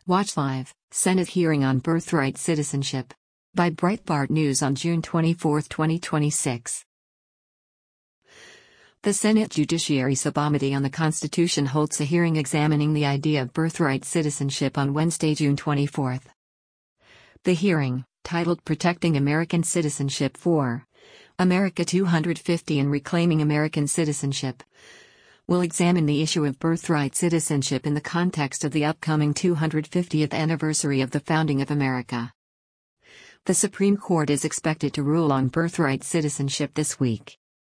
Watch live, Senate hearing on birthright citizenship. By Breitbart News on June 24, 2026. The Senate Judiciary Subcommittee on the Constitution holds a hearing examining the idea of birthright citizenship on Wednesday, June 24. The hearing, titled Protecting American Citizenship for America 250 and Reclaiming American Citizenship, will examine the issue of birthright citizenship in the context of the upcoming 250th anniversary of the founding of America. The Supreme Court is expected to rule on birthright citizenship this week.